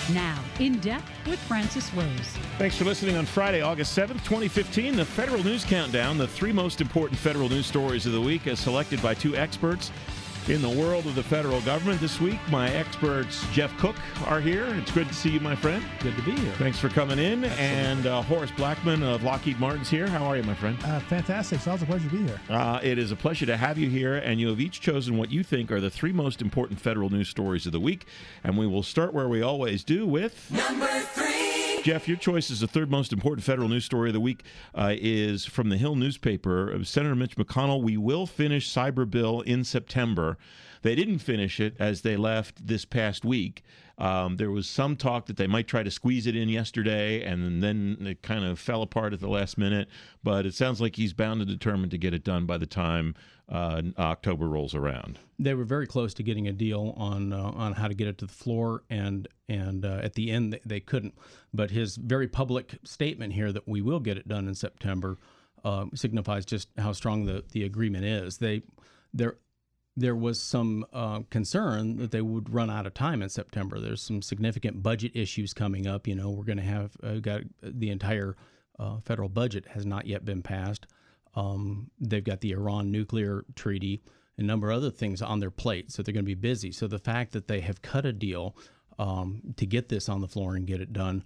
Now, In Depth with Francis Rose. Thanks for listening on Friday, August 7th, 2015. The Federal News Countdown, the three most important federal news stories of the week as selected by two experts in the world of the federal government. This week, my experts, Jeff Cook, are here. It's good to see you, my friend. Good to be here. Thanks for coming in. And Horace Blackman of Lockheed Martin's here. How are you, my friend? Fantastic. It's always a pleasure to be here. It is a pleasure to have you here, and you have each chosen what you think are the three most important federal news stories of the week. And we will start where we always do with... Number 3! Jeff, your choice is the third most important federal news story of the week is from the Hill newspaper. Senator Mitch McConnell, we will finish cyber bill in September. They didn't finish it as they left this past week. There was some talk that they might try to squeeze it in yesterday, and then it kind of fell apart at the last minute. But it sounds like he's bound and determined to get it done by the time October rolls around. They were very close to getting a deal on how to get it to the floor, and at the end they couldn't. But his very public statement here that we will get it done in September signifies just how strong the agreement is. There was some concern that they would run out of time in September. There's some significant budget issues coming up. You know, we're going to have got the entire federal budget has not yet been passed. They've got the Iran nuclear treaty, a number of other things on their plate, so they're going to be busy. So the fact that they have cut a deal to get this on the floor and get it done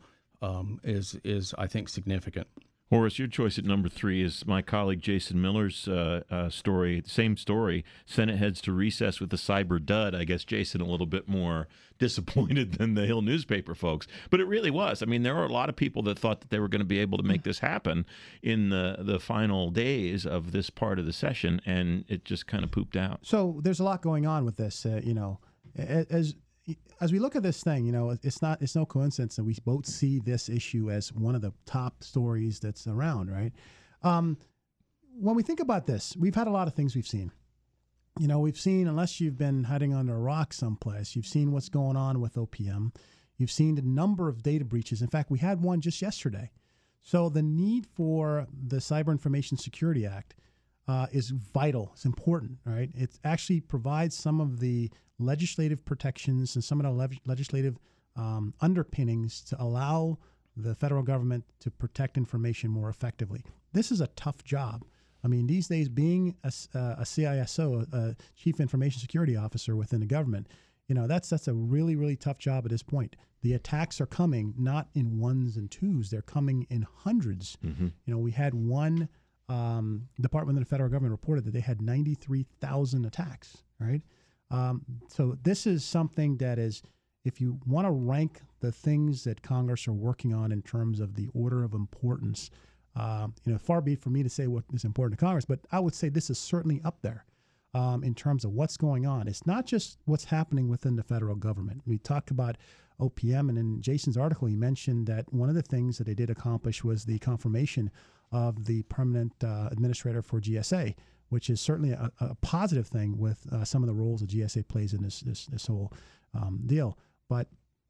is I think, significant. Horace, your choice at number 3 is my colleague Jason Miller's story. Same story. Senate heads to recess with the cyber dud. I guess Jason a little bit more disappointed than the Hill newspaper folks. But it really was. I mean, there were a lot of people that thought that they were going to be able to make this happen in the final days of this part of the session, and it just kind of pooped out. So there's a lot going on with this. As we look at this thing, it's no coincidence that we both see this issue as one of the top stories that's around, right? When we think about this, we've had a lot of things we've seen. We've seen, unless you've been hiding under a rock someplace, you've seen what's going on with OPM. You've seen a number of data breaches. In fact, we had one just yesterday. So the need for the Cyber Information Security Act is vital. It's important, right? It actually provides some of the legislative protections and some of the legislative underpinnings to allow the federal government to protect information more effectively. This is a tough job. I mean, these days, being a CISO, a Chief Information Security Officer within the government, that's a really, really tough job at this point. The attacks are coming not in ones and twos; they're coming in hundreds. Mm-hmm. We had one department of the federal government reported that they had 93,000 attacks. Right. So this is something that is, if you want to rank the things that Congress are working on in terms of the order of importance, far be it for me to say what is important to Congress, but I would say this is certainly up there in terms of what's going on. It's not just what's happening within the federal government. We talked about OPM, and in Jason's article, he mentioned that one of the things that they did accomplish was the confirmation of the permanent administrator for GSA, which is certainly a positive thing with some of the roles that GSA plays in this whole deal. But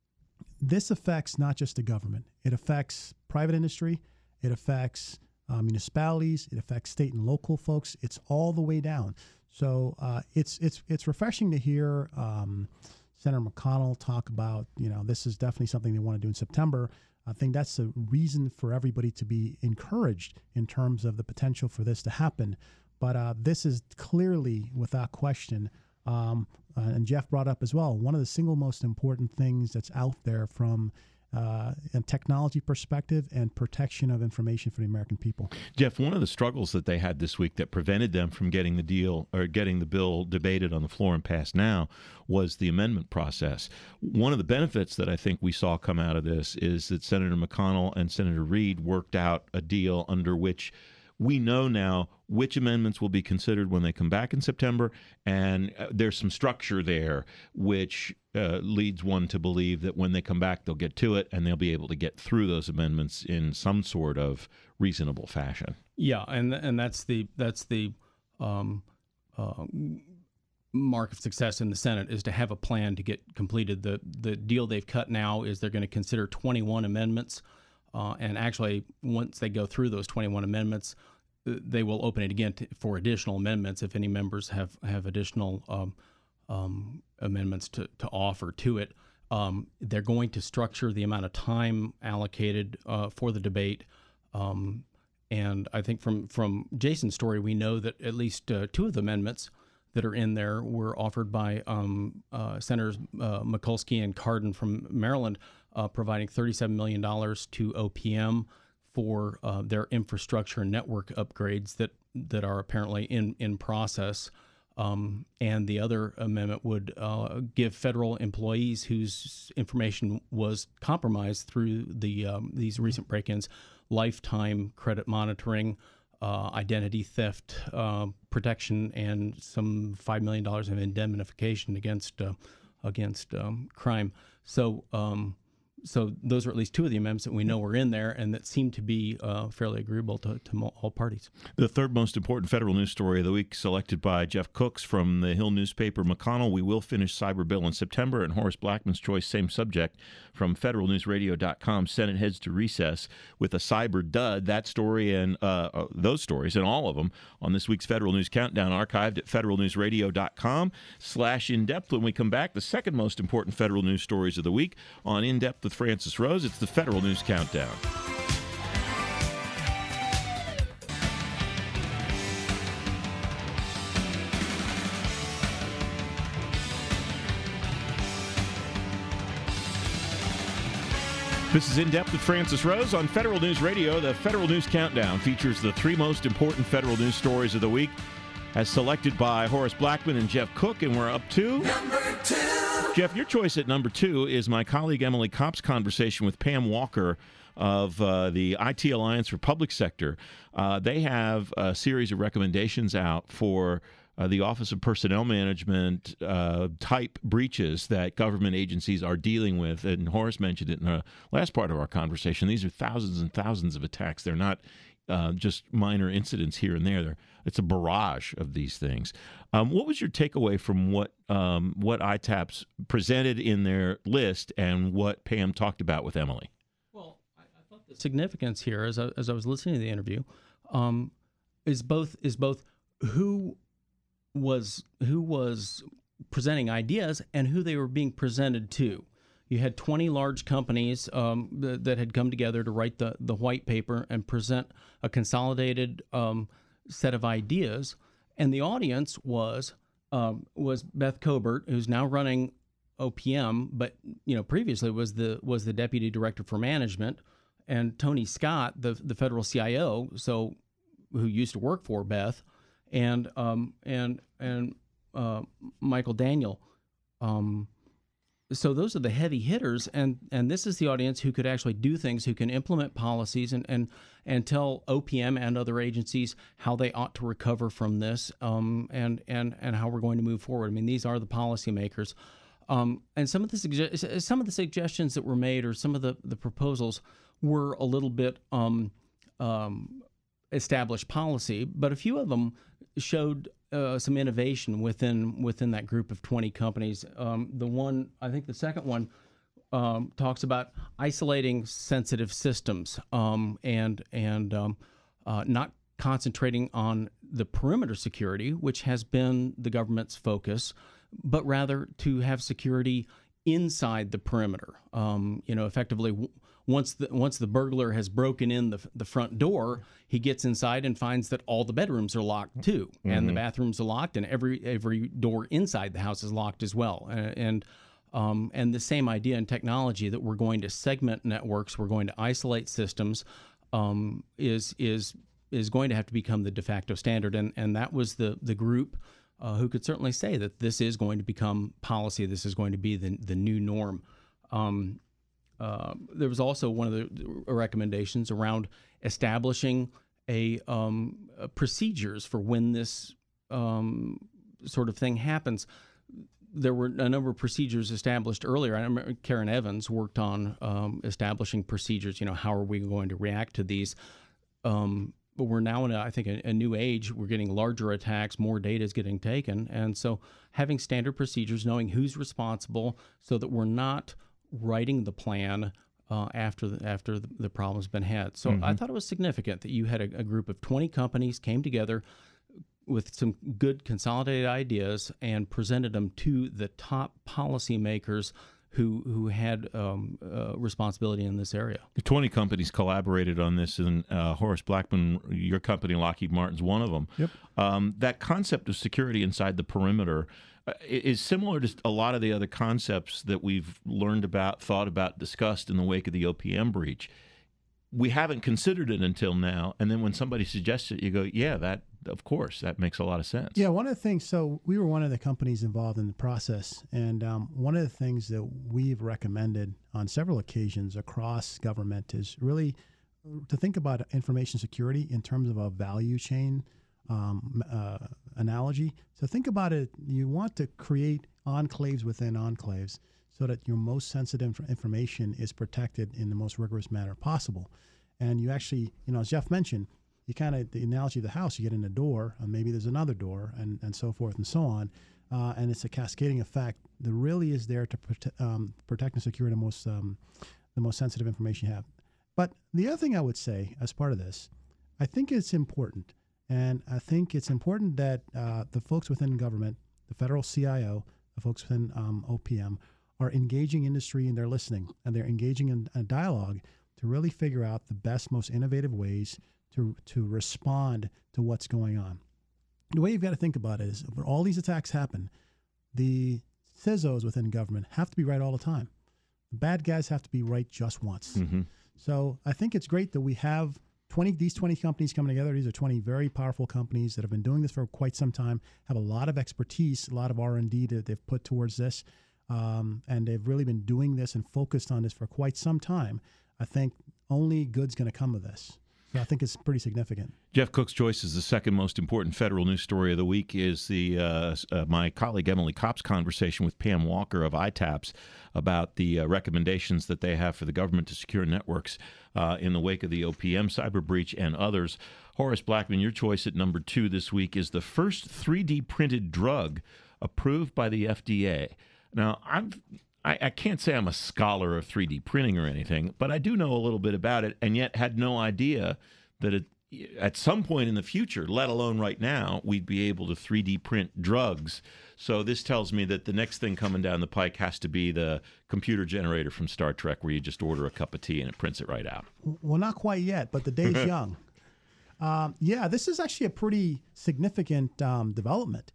this affects not just the government. It affects private industry. It affects municipalities. It affects state and local folks. It's all the way down. So it's refreshing to hear Senator McConnell talk about, this is definitely something they want to do in September. I think that's a reason for everybody to be encouraged in terms of the potential for this to happen. But this is clearly, without question, and Jeff brought up as well, one of the single most important things that's out there from a technology perspective and protection of information for the American people. Jeff, one of the struggles that they had this week that prevented them from getting the deal or getting the bill debated on the floor and passed now was the amendment process. One of the benefits that I think we saw come out of this is that Senator McConnell and Senator Reid worked out a deal under which we know now which amendments will be considered when they come back in September, and there's some structure there which leads one to believe that when they come back, they'll get to it, and they'll be able to get through those amendments in some sort of reasonable fashion. Yeah, and that's the mark of success in the Senate is to have a plan to get completed. The deal they've cut now is they're going to consider 21 amendments. And actually, once they go through those 21 amendments, they will open it again for additional amendments if any members have additional amendments to offer to it. They're going to structure the amount of time allocated for the debate. And I think from Jason's story, we know that at least two of the amendments that are in there were offered by Senators Mikulski and Cardin from Maryland, providing $37 million to OPM for their infrastructure and network upgrades that are apparently in process. And the other amendment would give federal employees whose information was compromised through these recent break-ins lifetime credit monitoring, identity theft protection, and some $5 million of indemnification against crime. So those are at least two of the amendments that we know are in there and that seem to be fairly agreeable to all parties. The third most important federal news story of the week, selected by Jeff Cooks from the Hill newspaper. McConnell, we will finish cyber bill in September. And Horace Blackman's choice, same subject, from federalnewsradio.com. Senate heads to recess with a cyber dud. That story and those stories and all of them on this week's Federal News Countdown, archived at federalnewsradio.com/in-depth. When we come back, the second most important federal news stories of the week on In-Depth with Francis Rose. It's the Federal News Countdown. This is In Depth with Francis Rose on Federal News Radio. The Federal News Countdown features the three most important federal news stories of the week, as selected by Horace Blackman and Jeff Cook, and we're up to number 2. Jeff, your choice at number 2 is my colleague Emily Kopp's conversation with Pam Walker of the IT Alliance for Public Sector. They have a series of recommendations out for the Office of Personnel Management type breaches that government agencies are dealing with. And Horace mentioned it in the last part of our conversation. These are thousands and thousands of attacks. They're not just minor incidents here and there. It's a barrage of these things. What was your takeaway from what ITAPS presented in their list and what Pam talked about with Emily? Well, I thought the significance here, as I was listening to the interview, is both who was presenting ideas and who they were being presented to. You had 20 large companies that had come together to write the white paper and present a consolidated set of ideas, and the audience was Beth Cobert, who's now running OPM, but previously was the deputy director for management, and Tony Scott, the federal CIO, who used to work for Beth, and Michael Daniel. So those are the heavy hitters, and this is the audience who could actually do things, who can implement policies and tell OPM and other agencies how they ought to recover from this, and how we're going to move forward. I mean, these are the policymakers, and some of the suggestions that were made, or some of the proposals, were a little bit established policy, but a few of them showed some innovation within that group of 20 companies. The second one talks about isolating sensitive systems and not concentrating on the perimeter security, which has been the government's focus, but rather to have security inside the perimeter. Effectively, once the burglar has broken in the front door, he gets inside and finds that all the bedrooms are locked too, and the bathrooms are locked, and every door inside the house is locked as well. And the same idea in technology, that we're going to segment networks, we're going to isolate systems, is going to have to become the de facto standard. And that was the group who could certainly say that this is going to become policy. This is going to be the new norm. There was also one of the recommendations around establishing procedures for when this sort of thing happens. There were a number of procedures established earlier. I remember Karen Evans worked on establishing procedures. How are we going to react to these? But we're now in, a new age. We're getting larger attacks, more data is getting taken. And so having standard procedures, knowing who's responsible, so that we're not writing the plan after the problem's been had. So I thought it was significant that you had a group of 20 companies came together with some good consolidated ideas and presented them to the top policymakers who had responsibility in this area. 20 companies collaborated on this, and Horace Blackman, your company, Lockheed Martin's one of them. Yep. That concept of security inside the perimeter is similar to a lot of the other concepts that we've learned about, thought about, discussed in the wake of the OPM breach. We haven't considered it until now, and then when somebody suggests it, you go, yeah, that, of course, that makes a lot of sense. Yeah, one of the things, so we were one of the companies involved in the process, and one of the things that we've recommended on several occasions across government is really to think about information security in terms of a value chain analogy. So think about it, you want to create enclaves within enclaves so that your most sensitive information is protected in the most rigorous manner possible. And you actually, as Jeff mentioned, you kind of, the analogy of the house, you get in a door, and maybe there's another door, and so forth and so on. And it's a cascading effect that really is there to protect and secure the most sensitive information you have. But the other thing I would say as part of this, I think it's important, and I think it's important that the folks within government, the federal CIO, the folks within OPM, are engaging industry and they're listening, and they're engaging in a dialogue to really figure out the best, most innovative ways to respond to what's going on. The way you've got to think about it is, when all these attacks happen, the CISOs within government have to be right all the time. The bad guys have to be right just once. Mm-hmm. So I think it's great that we have these 20 companies coming together. These are 20 very powerful companies that have been doing this for quite some time, have a lot of expertise, a lot of R&D that they've put towards this. And they've really been doing this and focused on this for quite some time. I think only good's going to come of this. So I think it's pretty significant. Jeff Cook's Choice is the second most important federal news story of the week is my colleague Emily Kopp's conversation with Pam Walker of ITAPS about the recommendations that they have for the government to secure networks in the wake of the OPM cyber breach and others. Horace Blackman, your choice at number 2 this week is the first 3D printed drug approved by the FDA. Now, I can't say I'm a scholar of 3D printing or anything, but I do know a little bit about it, and yet had no idea that at some point in the future, let alone right now, we'd be able to 3D print drugs. So this tells me that the next thing coming down the pike has to be the computer generator from Star Trek, where you just order a cup of tea and it prints it right out. Well, not quite yet, but the day's young. Yeah, this is actually a pretty significant development.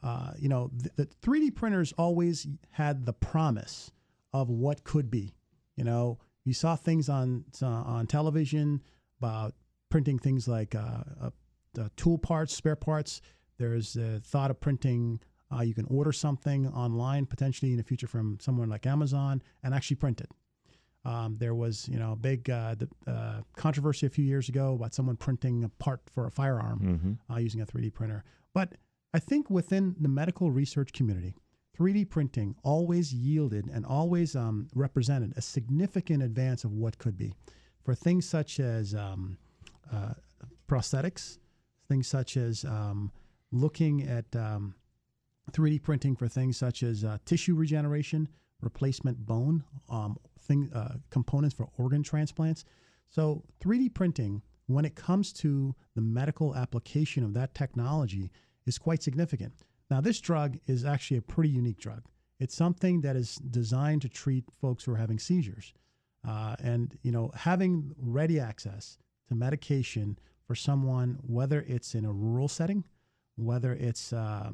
The 3D printers always had the promise of what could be. You saw things on television about printing things like tool parts, spare parts. There's a thought of printing. You can order something online potentially in the future from someone like Amazon and actually print it. There was, a big controversy a few years ago about someone printing a part for a firearm using a 3D printer. But I think within the medical research community, 3D printing always yielded and always represented a significant advance of what could be for things such as prosthetics, things such as looking at 3D printing for things such as tissue regeneration, replacement bone, components for organ transplants. So 3D printing, when it comes to the medical application of that technology, is quite significant. Now, this drug is actually a pretty unique drug. It's something that is designed to treat folks who are having seizures. Having ready access to medication for someone, whether it's in a rural setting, whether it's a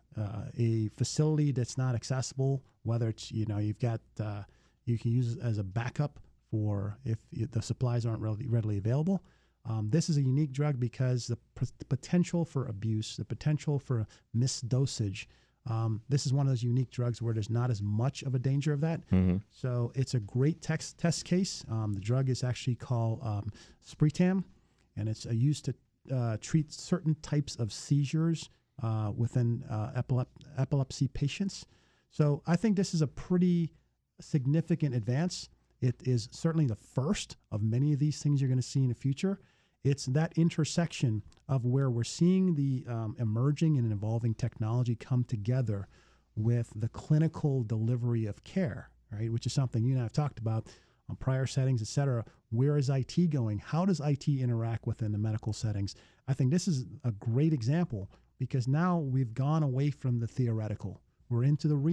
facility that's not accessible, whether it's, you've got, you can use it as a backup for if the supplies aren't readily available. This is a unique drug because the potential for abuse, the potential for misdosage, this is one of those unique drugs where there's not as much of a danger of that. Mm-hmm. So it's a great test case. The drug is actually called Spretam, and it's used to treat certain types of seizures within epilepsy patients. So I think this is a pretty significant advance. It is certainly the first of many of these things you're going to see in the future. It's that intersection of where we're seeing the emerging and evolving technology come together with the clinical delivery of care, right? Which is something you and I have talked about on prior settings, et cetera. Where is IT going? How does IT interact within the medical settings? I think this is a great example because now we've gone away from the theoretical. We're into the real.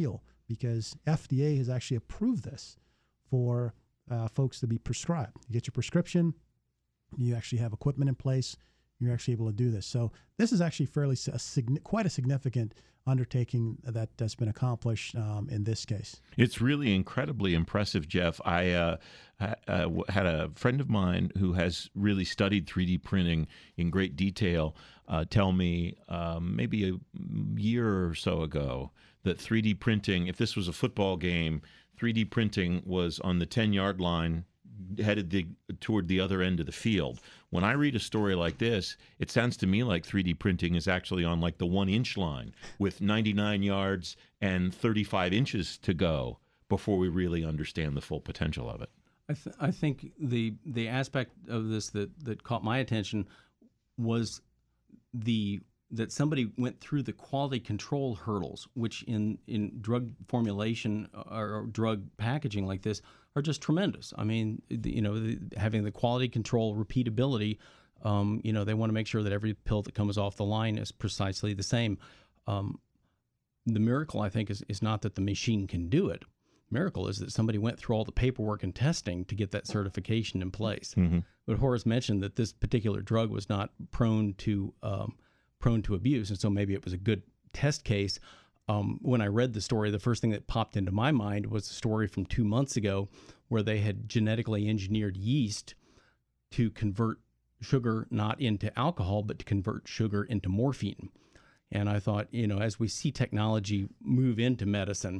because FDA has actually approved this for folks to be prescribed. You get your prescription, you actually have equipment in place, you're actually able to do this. So this is actually quite a significant undertaking that's been accomplished in this case. It's really incredibly impressive, Jeff. I had a friend of mine who has really studied 3D printing in great detail tell me maybe a year or so ago that 3D printing, if this was a football game, 3D printing was on the 10-yard line, headed toward the other end of the field. When I read a story like this, it sounds to me like 3D printing is actually on like the 1-inch line with 99 yards and 35 inches to go before we really understand the full potential of it. I think the aspect of this that caught my attention was that somebody went through the quality control hurdles, which in drug formulation or drug packaging like this are just tremendous. I mean, having the quality control repeatability, they want to make sure that every pill that comes off the line is precisely the same. The miracle, I think, is not that the machine can do it. Miracle is that somebody went through all the paperwork and testing to get that certification in place. Mm-hmm. But Horace mentioned that this particular drug was not prone to abuse, and so maybe it was a good test case. When I read the story, the first thing that popped into my mind was a story from 2 months ago where they had genetically engineered yeast to convert sugar not into alcohol, but to convert sugar into morphine. And I thought, as we see technology move into medicine,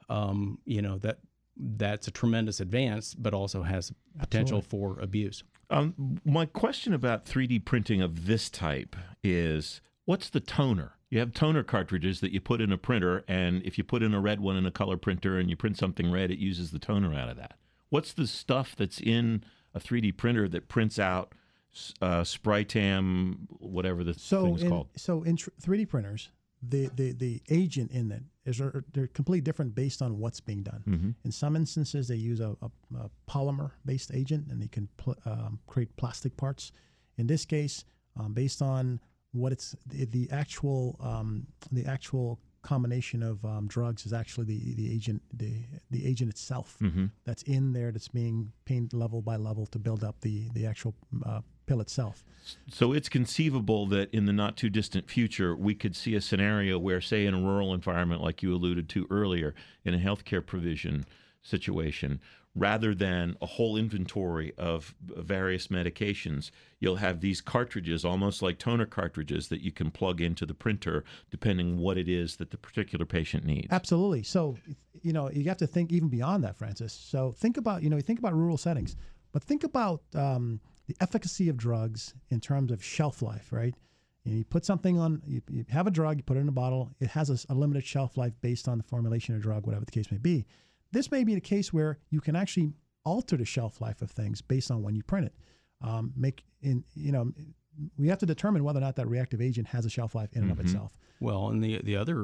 that's a tremendous advance, but also has potential for abuse. My question about 3D printing of this type is, what's the toner? You have toner cartridges that you put in a printer, and if you put in a red one in a color printer and you print something red, it uses the toner out of that. What's the stuff that's in a 3D printer that prints out Sprytam, whatever the thing's called? So in 3D printers, the agent in it they're completely different based on what's being done. Mm-hmm. In some instances, they use a polymer-based agent, and they can create plastic parts. In this case, based on what it's the actual combination of drugs is actually the agent itself mm-hmm. that's in there, that's being painted level by level to build up the actual pill itself. So it's conceivable that in the not too distant future we could see a scenario where, say, in a rural environment like you alluded to earlier, in a healthcare provision situation, rather than a whole inventory of various medications, you'll have these cartridges, almost like toner cartridges, that you can plug into the printer depending what it is that the particular patient needs. Absolutely. So, you have to think even beyond that, Francis. So think about rural settings, but think about the efficacy of drugs in terms of shelf life, right? You put something on, you have a drug, you put it in a bottle, it has a limited shelf life based on the formulation of the drug, whatever the case may be. This may be the case where you can actually alter the shelf life of things based on when you print it. We have to determine whether or not that reactive agent has a shelf life in and of itself. Well, and the other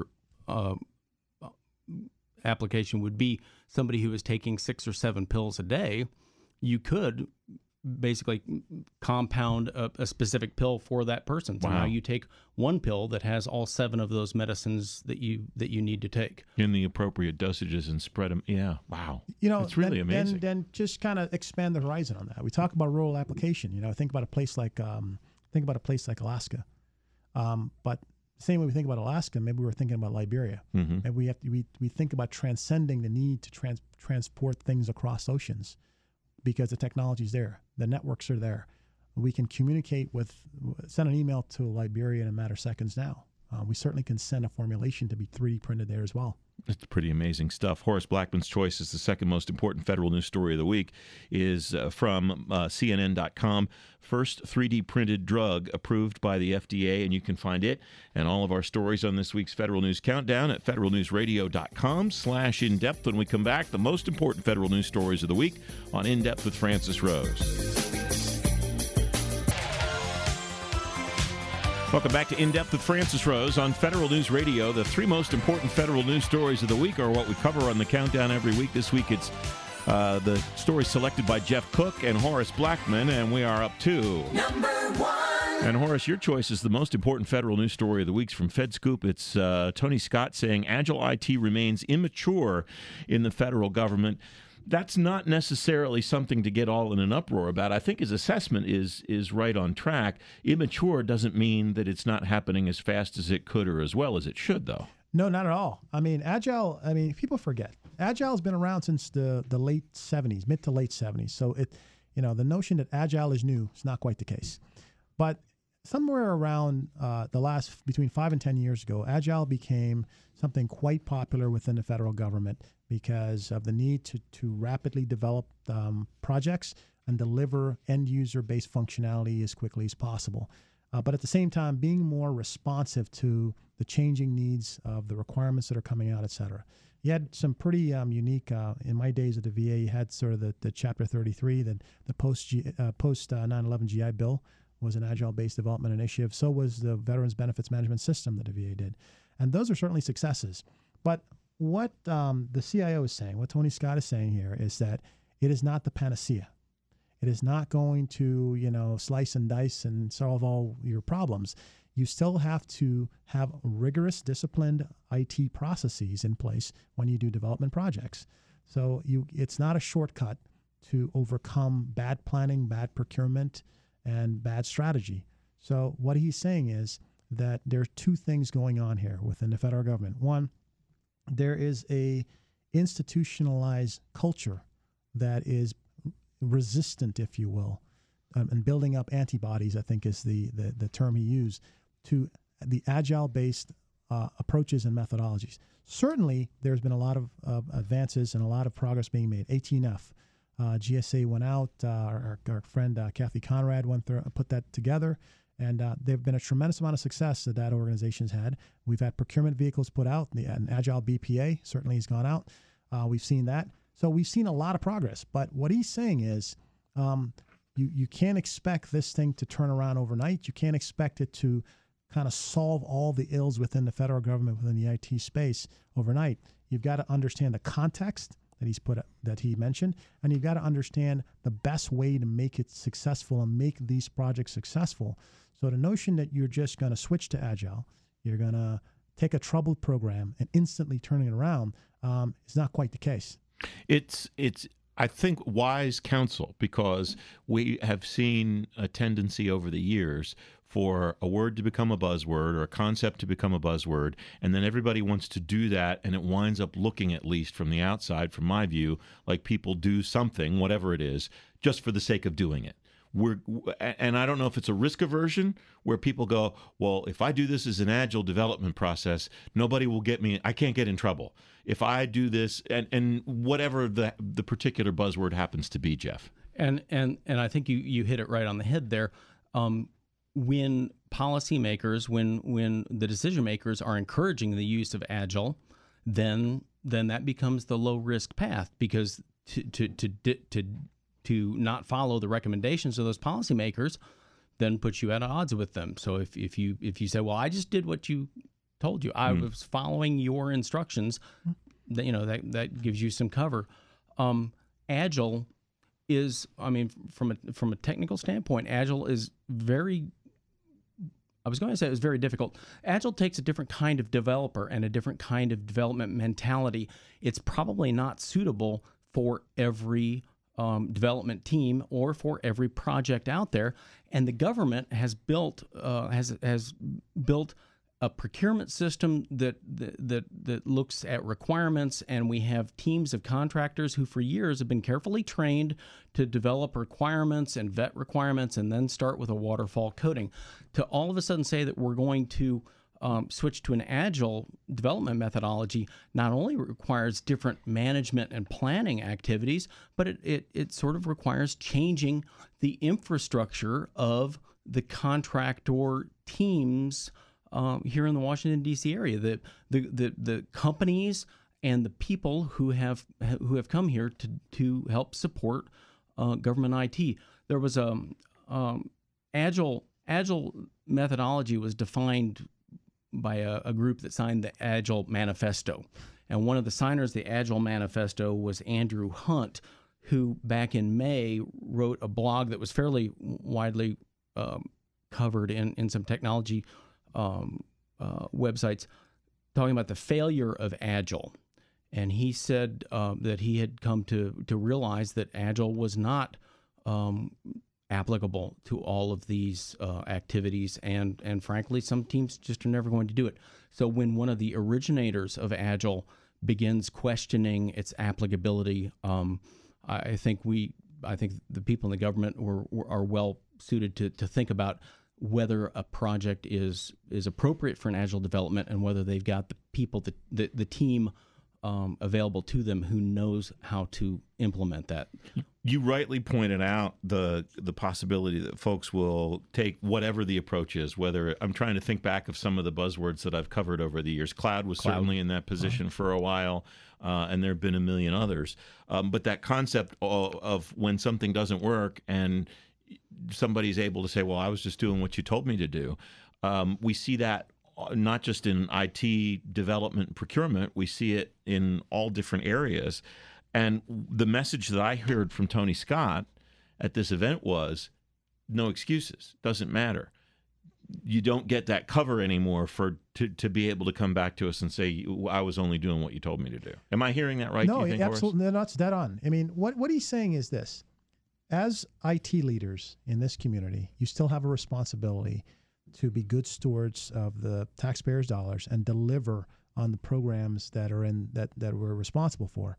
application would be somebody who is taking 6 or 7 pills a day. You could basically compound a specific pill for that person. So now you take one pill that has all 7 of those medicines that you need to take in the appropriate dosages and spread them. Yeah, wow. It's really amazing. Then just kind of expand the horizon on that. We talk about rural application. Think about a place like Alaska. But same way we think about Alaska, maybe we're thinking about Liberia. Mm-hmm. Maybe we think about transcending the need to transport things across oceans, because the technology's there, the networks are there. We can send an email to Liberia in a matter of seconds now. We certainly can send a formulation to be 3D printed there as well. It's pretty amazing stuff. Horace Blackman's Choice is the second most important federal news story of the week, is from CNN.com. First 3D printed drug approved by the FDA, and you can find it and all of our stories on this week's Federal News Countdown at federalnewsradio.com/in-depth. When we come back, the most important federal news stories of the week on In Depth with Francis Rose. Welcome back to In Depth with Francis Rose on Federal News Radio. The 3 most important federal news stories of the week are what we cover on the Countdown every week. This week it's the story selected by Jeff Cook and Horace Blackman, and we are up to... Number 1. And Horace, your choice is the most important federal news story of the week from FedScoop. It's Tony Scott saying Agile IT remains immature in the federal government. That's not necessarily something to get all in an uproar about. I think his assessment is right on track. Immature doesn't mean that it's not happening as fast as it could or as well as it should, though. No, not at all. I mean, Agile, people forget. Agile has been around since the late 70s, mid to late 70s. So the notion that Agile is new is not quite the case. But somewhere around between 5 and 10 years ago, Agile became something quite popular within the federal government because of the need to rapidly develop projects and deliver end-user-based functionality as quickly as possible. But at the same time, being more responsive to the changing needs of the requirements that are coming out, et cetera. You had some pretty unique, in my days at the VA, you had sort of the Chapter 33, the post 9/11 GI Bill was an Agile-based development initiative. So was the Veterans Benefits Management System that the VA did. And those are certainly successes. But what the CIO is saying, what Tony Scott is saying here, is that it is not the panacea. It is not going to, slice and dice and solve all your problems. You still have to have rigorous, disciplined IT processes in place when you do development projects. So it's not a shortcut to overcome bad planning, bad procurement, and bad strategy. So what he's saying is that there are two things going on here within the federal government. One, there is a institutionalized culture that is resistant, if you will, and building up antibodies, I think is the term he used, to the Agile-based approaches and methodologies. Certainly, there's been a lot of advances and a lot of progress being made. 18F. GSA went out, our friend Kathy Conrad went through, put that together, and there've been a tremendous amount of success that organization's had. We've had procurement vehicles put out, an Agile BPA certainly has gone out. We've seen that. So we've seen a lot of progress. But what he's saying is you can't expect this thing to turn around overnight. You can't expect it to kind of solve all the ills within the federal government, within the IT space overnight. You've got to understand the context that he mentioned, and you've got to understand the best way to make it successful and make these projects successful. So the notion that you're just going to switch to Agile, you're going to take a troubled program and instantly turning it around is not quite the case. It's I think wise counsel, because we have seen a tendency over the years for a word to become a buzzword or a concept to become a buzzword, and then everybody wants to do that, and it winds up looking, at least from the outside, from my view, like people do something, whatever it is, just for the sake of doing it. And I don't know if it's a risk aversion where people go, well, if I do this as an Agile development process, nobody will get me. I can't get in trouble if I do this, and whatever the particular buzzword happens to be, Jeff. And I think you hit it right on the head there. When policymakers, when the decision makers are encouraging the use of Agile, then that becomes the low risk path, because to not follow the recommendations of those policymakers then puts you at odds with them. So if you say, well, I just did what you told you, I was following your instructions, that gives you some cover. Agile is, from a technical standpoint, Agile is very, I was going to say it was very difficult. Agile takes a different kind of developer and a different kind of development mentality. It's probably not suitable for every development team or for every project out there. And the government has built has built a procurement system that looks at requirements, and we have teams of contractors who for years have been carefully trained to develop requirements and vet requirements and then start with a waterfall coding. To all of a sudden say that we're going to switch to an Agile development methodology not only requires different management and planning activities, but it sort of requires changing the infrastructure of the contractor teams here in the Washington, D.C. area. The companies and the people who have come here to help support government IT. There was Agile methodology was defined by a group that signed the Agile Manifesto. And one of the signers of the Agile Manifesto was Andrew Hunt, who back in May wrote a blog that was fairly widely covered in some technology websites talking about the failure of Agile. And he said that he had come to realize that Agile was not applicable to all of these activities, and frankly, some teams just are never going to do it. So when one of the originators of Agile begins questioning its applicability, I think the people in the government are well suited to think about whether a project is appropriate for an Agile development and whether they've got the people, the team available to them who knows how to implement that. You rightly pointed out the possibility that folks will take whatever the approach is, whether I'm trying to think back of some of the buzzwords that I've covered over the years. Cloud was certainly in that position for a while, and there have been a million others. But that concept of when something doesn't work and somebody's able to say, well, I was just doing what you told me to do. We see that not just in IT development and procurement, we see it in all different areas. And the message that I heard from Tony Scott at this event was, no excuses, doesn't matter. You don't get that cover anymore to be able to come back to us and say, I was only doing what you told me to do. Am I hearing that right? No, do you think, absolutely. No, that's dead on. I mean, what he's saying is this. As IT leaders in this community, you still have a responsibility to be good stewards of the taxpayers' dollars and deliver on the programs that are in that we're responsible for.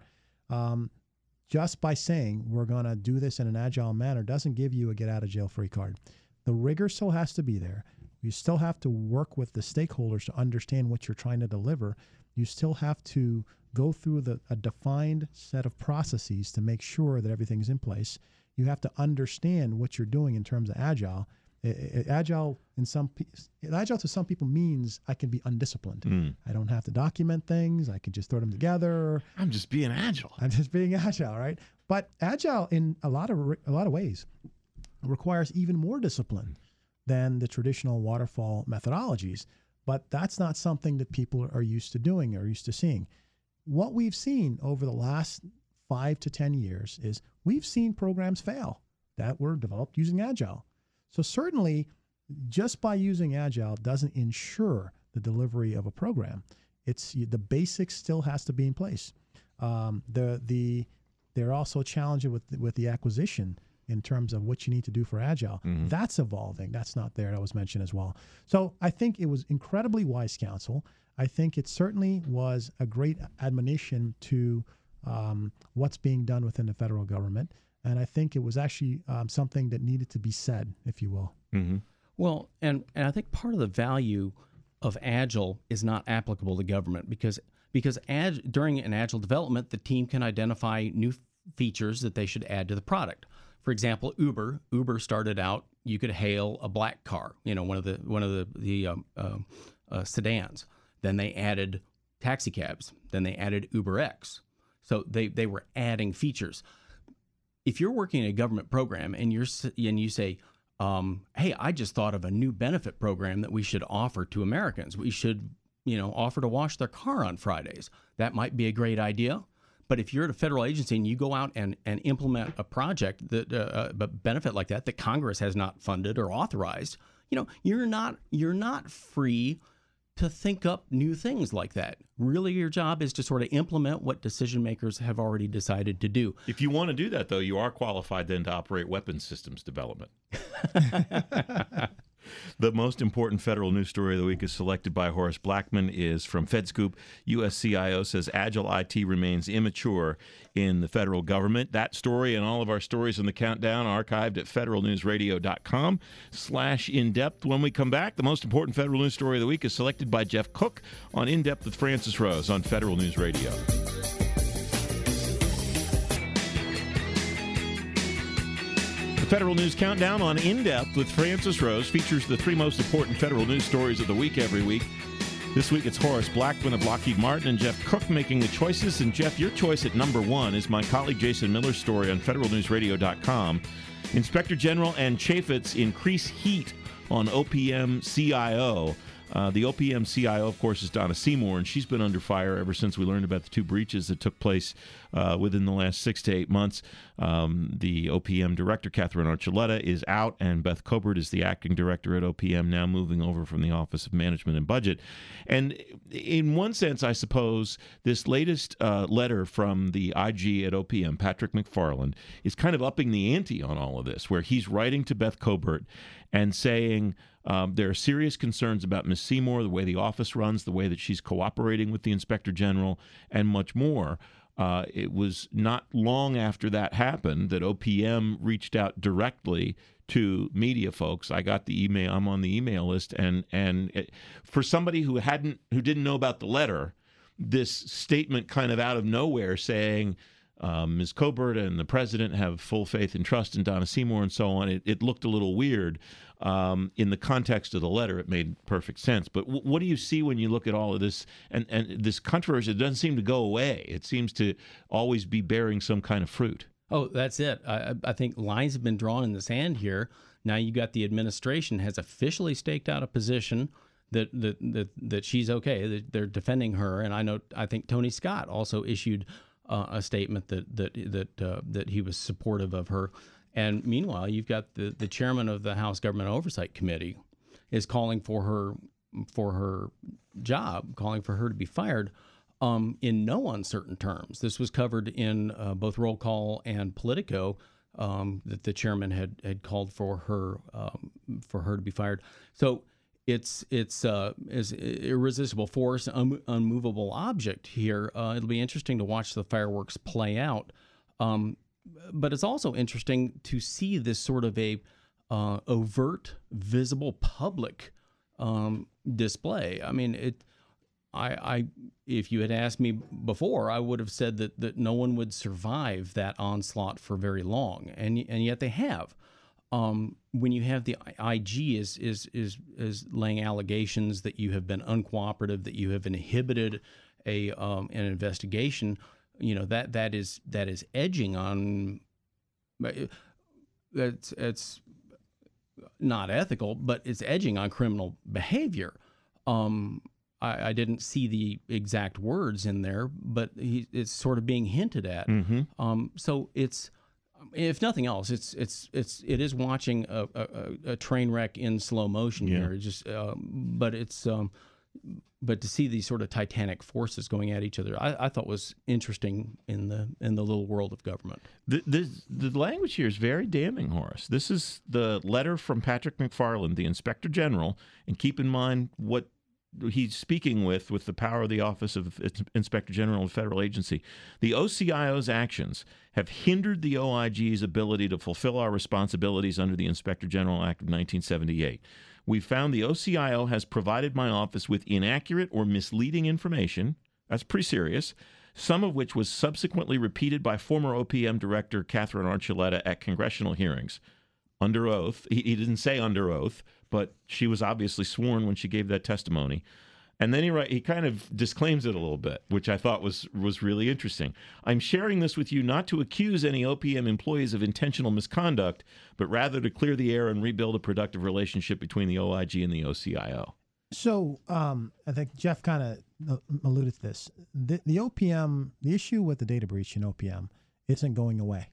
Just by saying we're going to do this in an agile manner doesn't give you a get-out-of-jail-free card. The rigor still has to be there. You still have to work with the stakeholders to understand what you're trying to deliver. You still have to go through a defined set of processes to make sure that everything's in place. You have to understand what you're doing in terms of agile. Agile to some people means I can be undisciplined. I don't have to document things. I can just throw them together. I'm just being agile. Right? But agile in a lot of ways requires even more discipline than the traditional waterfall methodologies. But that's not something that people are used to doing or used to seeing. What we've seen over the last 5 to 10 years is we've seen programs fail that were developed using agile. So certainly, just by using agile doesn't ensure the delivery of a program. The basics still has to be in place. They're also challenging with the acquisition in terms of what you need to do for agile. Mm-hmm. That's evolving. That's not there. That was mentioned as well. So I think it was incredibly wise counsel. I think it certainly was a great admonition to what's being done within the federal government. And I think it was actually something that needed to be said, if you will. Mm-hmm. Well, and I think part of the value of Agile is not applicable to government because during an Agile development, the team can identify new features that they should add to the product. For example, Uber started out, you could hail a black car, one of the sedans. Then they added taxi cabs. Then they added UberX. So they were adding features. If you're working in a government program and you say, hey, I just thought of a new benefit program that we should offer to Americans. We should, offer to wash their car on Fridays. That might be a great idea. But if you're at a federal agency and you go out and implement a project that a benefit like that Congress has not funded or authorized, you're not free to think up new things like that. Really, your job is to sort of implement what decision makers have already decided to do. If you want to do that, though, you are qualified then to operate weapons systems development. The most important federal news story of the week is selected by Horace Blackman, is from FedScoop. U.S. CIO says Agile IT remains immature in the federal government. That story and all of our stories in the countdown archived at federalnewsradio.com/in-depth. When we come back, the most important federal news story of the week is selected by Jeff Cook on In Depth with Francis Rose on Federal News Radio. Federal News Countdown on In Depth with Francis Rose features the 3 most important federal news stories of the week every week. This week it's Horace Blackman of Lockheed Martin and Jeff Cook making the choices. And Jeff, your choice at number 1 is my colleague Jason Miller's story on federalnewsradio.com. Inspector General Ann Chaffetz increase heat on OPM CIO. The OPM CIO, of course, is Donna Seymour, and she's been under fire ever since we learned about the two breaches that took place within the last 6 to 8 months. The OPM director, Catherine Archuleta, is out, and Beth Cobert is the acting director at OPM, now moving over from the Office of Management and Budget. And in one sense, I suppose, this latest letter from the IG at OPM, Patrick McFarland, is kind of upping the ante on all of this, where he's writing to Beth Cobert and saying there are serious concerns about Ms. Seymour, the way the office runs, the way that she's cooperating with the Inspector General, and much more. It was not long after that happened that OPM reached out directly to media folks. I got the email. I'm on the email list, and for somebody who didn't know about the letter, this statement kind of out of nowhere saying Ms. Cobert and the president have full faith and trust in Donna Seymour and so on. It looked a little weird. In the context of the letter, it made perfect sense. But what do you see when you look at all of this and this controversy? It doesn't seem to go away. It seems to always be bearing some kind of fruit. Oh, that's it. I think lines have been drawn in the sand here. Now you got the administration has officially staked out a position that she's okay. That they're defending her, and I think Tony Scott also issued a statement that he was supportive of her. And meanwhile, you've got the chairman of the House Government Oversight Committee is calling for her job, calling for her to be fired in no uncertain terms. This was covered in both Roll Call and Politico, that the chairman had called for her to be fired. So it's irresistible force, unmovable object here. It'll be interesting to watch the fireworks play out. But it's also interesting to see this sort of a overt, visible, public display. I mean, if you had asked me before, I would have said that no one would survive that onslaught for very long, and yet they have. When you have the IG is laying allegations that you have been uncooperative, that you have inhibited an investigation. That is edging on. It's not ethical, but it's edging on criminal behavior. I didn't see the exact words in there, but it's sort of being hinted at. Mm-hmm. So it's, if nothing else, it is watching a train wreck in slow motion here. It's just, but to see these sort of titanic forces going at each other, I thought was interesting in the little world of government. The language here is very damning, Horace. This is the letter from Patrick McFarland, the Inspector General, and keep in mind what he's speaking with the power of the Office of Inspector General of a federal agency. The OCIO's actions have hindered the OIG's ability to fulfill our responsibilities under the Inspector General Act of 1978. We found the OCIO has provided my office with inaccurate or misleading information. That's pretty serious. Some of which was subsequently repeated by former OPM Director Catherine Archuleta at congressional hearings. Under oath. He didn't say under oath, but she was obviously sworn when she gave that testimony. And then he kind of disclaims it a little bit, which I thought was really interesting. I'm sharing this with you not to accuse any OPM employees of intentional misconduct, but rather to clear the air and rebuild a productive relationship between the OIG and the OCIO. So I think Jeff kind of alluded to this. The OPM, the issue with the data breach in OPM isn't going away.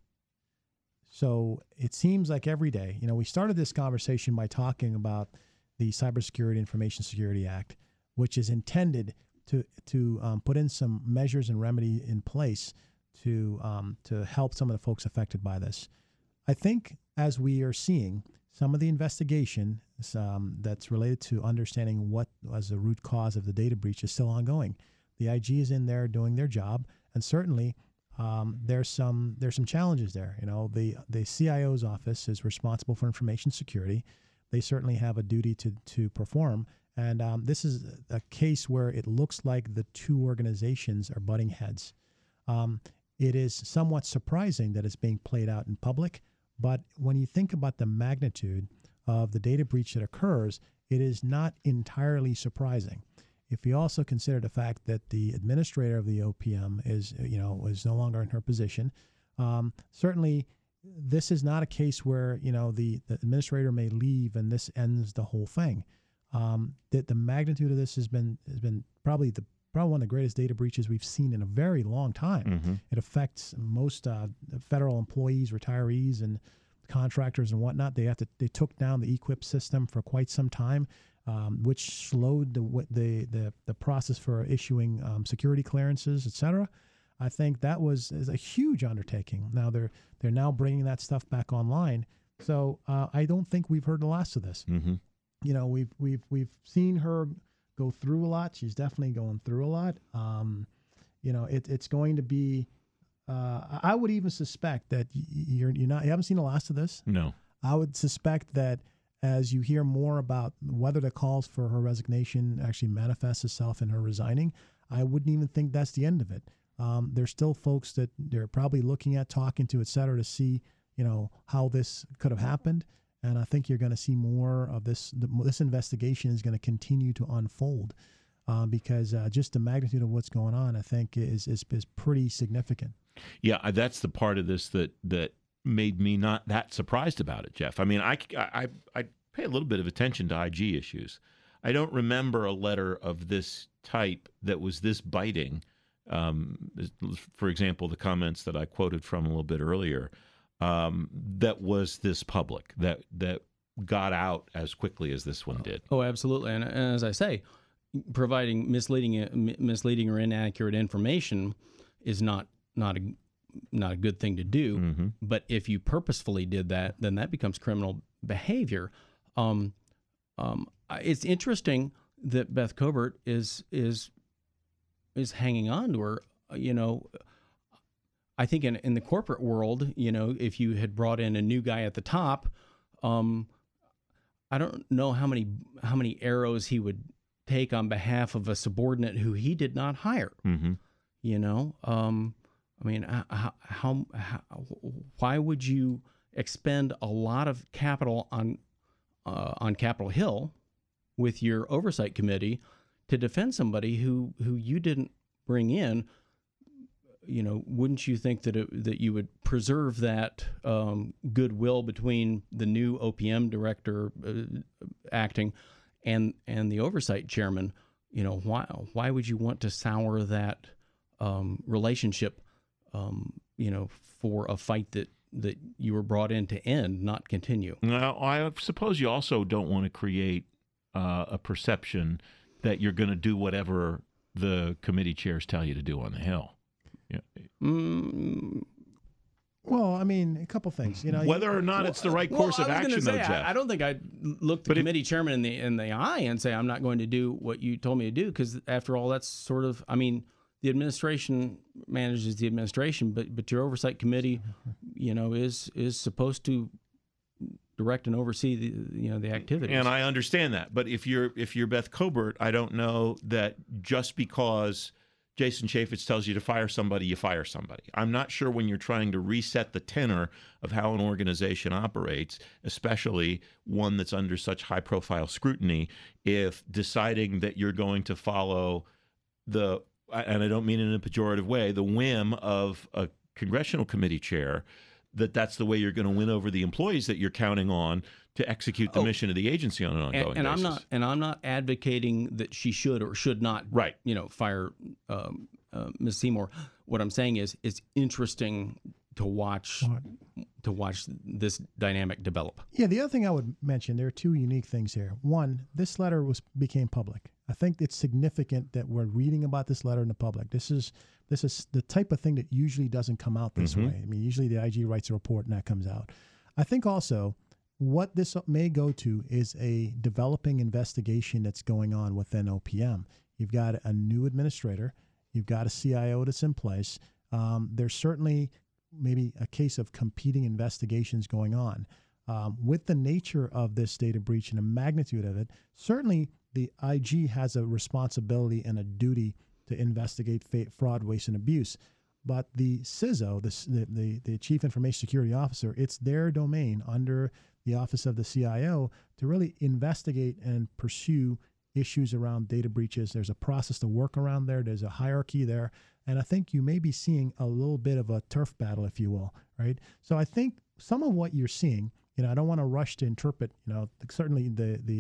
So it seems like every day, we started this conversation by talking about the Cybersecurity Information Security Act, which is intended to put in some measures and remedy in place to help some of the folks affected by this. I think as we are seeing some of the investigation that's related to understanding what was the root cause of the data breach is still ongoing. The IG is in there doing their job, and certainly there's some challenges there. The CIO's office is responsible for information security. They certainly have a duty to perform. And this is a case where it looks like the two organizations are butting heads. It is somewhat surprising that it's being played out in public, but when you think about the magnitude of the data breach that occurs, it is not entirely surprising. If you also consider the fact that the administrator of the OPM is no longer in her position, certainly this is not a case where the administrator may leave and this ends the whole thing. That the magnitude of this has been probably one of the greatest data breaches we've seen in a very long time. Mm-hmm. It affects most federal employees, retirees, and contractors and whatnot. They took down the eQuip system for quite some time, which slowed the process for issuing security clearances, et cetera. I think that is a huge undertaking. Now they're now bringing that stuff back online. So I don't think we've heard the last of this. Mm-hmm. You know, we've seen her go through a lot. She's definitely going through a lot. You know, it's going to be. I would even suspect that you haven't seen the last of this. No. I would suspect that as you hear more about whether the calls for her resignation actually manifests itself in her resigning, I wouldn't even think that's the end of it. There's still folks that they're probably looking at, talking to, et cetera, to see, you know, how this could have happened. And I think you're going to see more of this. This investigation is going to continue to unfold because just the magnitude of what's going on, I think, is pretty significant. Yeah, that's the part of this that made me not that surprised about it, Jeff. I mean, I pay a little bit of attention to IG issues. I don't remember a letter of this type that was this biting. For example, the comments that I quoted from a little bit earlier, that was this public, that got out as quickly as this one did. Oh, absolutely. And as I say, providing misleading or inaccurate information is not a good thing to do. Mm-hmm. But if you purposefully did that, then that becomes criminal behavior. It's interesting that Beth Kobert is hanging on to her. You know, I think in the corporate world, you know, if you had brought in a new guy at the top, I don't know how many arrows he would take on behalf of a subordinate who he did not hire. Mm-hmm. You know, I mean, why would you expend a lot of capital on Capitol Hill with your oversight committee to defend somebody who you didn't bring in? You know, wouldn't you think that you would preserve that goodwill between the new OPM director acting and the oversight chairman? You know, why would you want to sour that relationship? You know, for a fight that you were brought in to end, not continue. Now, I suppose you also don't want to create a perception that you're going to do whatever the committee chairs tell you to do on the Hill. Yeah. Well, I mean, a couple things. You know, whether or not it's the right course of action, though, Jeff. I don't think I'd look the committee chairman in the eye and say, I'm not going to do what you told me to do, because after all, that's sort of, I mean, the administration manages the administration, but your oversight committee, you know, is supposed to direct and oversee the activities. And I understand that, but if you're Beth Kobert, I don't know that just because Jason Chaffetz tells you to fire somebody, you fire somebody. I'm not sure when you're trying to reset the tenor of how an organization operates, especially one that's under such high-profile scrutiny, if deciding that you're going to follow the, and I don't mean it in a pejorative way, the whim of a congressional committee chair, that's the way you're going to win over the employees that you're counting on to execute the mission of the agency on an ongoing basis. I'm not advocating that she should or should not, right, fire Ms. Seymour. What I'm saying is, it's interesting to watch this dynamic develop. Yeah, the other thing I would mention, there are two unique things here. One, this letter became public. I think it's significant that we're reading about this letter in the public. This is the type of thing that usually doesn't come out this way. I mean, usually the IG writes a report and that comes out. I think also what this may go to is a developing investigation that's going on within OPM. You've got a new administrator. You've got a CIO that's in place. There's certainly maybe a case of competing investigations going on. With the nature of this data breach and the magnitude of it, certainly the IG has a responsibility and a duty to investigate fraud, waste, and abuse. But the CISO, the Chief Information Security Officer, it's their domain under the Office of the CIO to really investigate and pursue issues around data breaches. There's a process to work around there. There's a hierarchy there. And I think you may be seeing a little bit of a turf battle, if you will, right? So I think some of what you're seeing, I don't want to rush to interpret, certainly the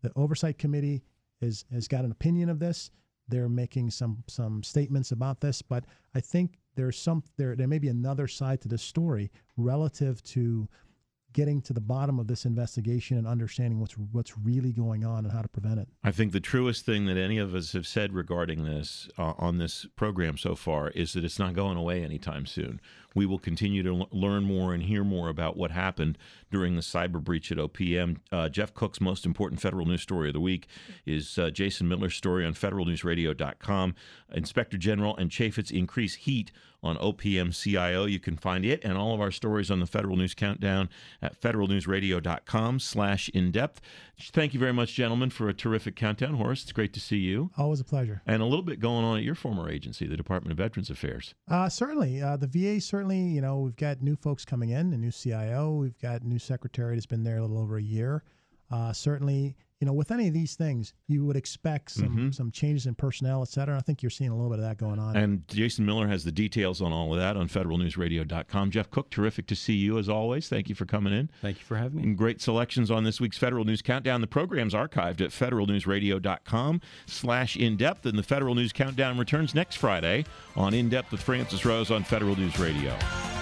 The Oversight Committee has got an opinion of this. They're making some statements about this, but I think there may be another side to this story relative to getting to the bottom of this investigation and understanding what's really going on and how to prevent it. I think the truest thing that any of us have said regarding this on this program so far is that it's not going away anytime soon. We will continue to learn more and hear more about what happened during the cyber breach at OPM. Jeff Cook's most important federal news story of the week is Jason Miller's story on federalnewsradio.com. Inspector General and Chaffetz increase heat on OPM CIO. You can find it and all of our stories on the Federal News Countdown at federalnewsradio.com/in-depth. Thank you very much, gentlemen, for a terrific countdown. Horace, it's great to see you. Always a pleasure. And a little bit going on at your former agency, the Department of Veterans Affairs. Certainly. The VA, certainly, we've got new folks coming in, a new CIO. We've got a new secretary that's been there a little over a year. Certainly, with any of these things, you would expect some changes in personnel, et cetera. I think you're seeing a little bit of that going on. And Jason Miller has the details on all of that on federalnewsradio.com. Jeff Cook, terrific to see you as always. Thank you for coming in. Thank you for having me. And great selections on this week's Federal News Countdown. The program's archived at federalnewsradio.com/in-depth. And the Federal News Countdown returns next Friday on In Depth with Francis Rose on Federal News Radio.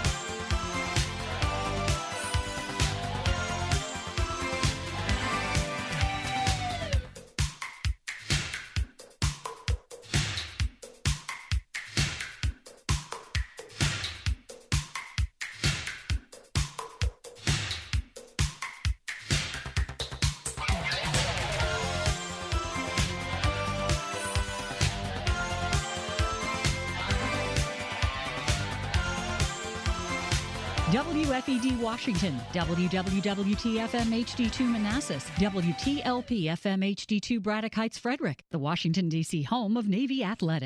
WFED Washington, WWWT-FM HD2 Manassas, WTLP-FM HD2 Braddock Heights Frederick, the Washington, D.C. home of Navy Athletics.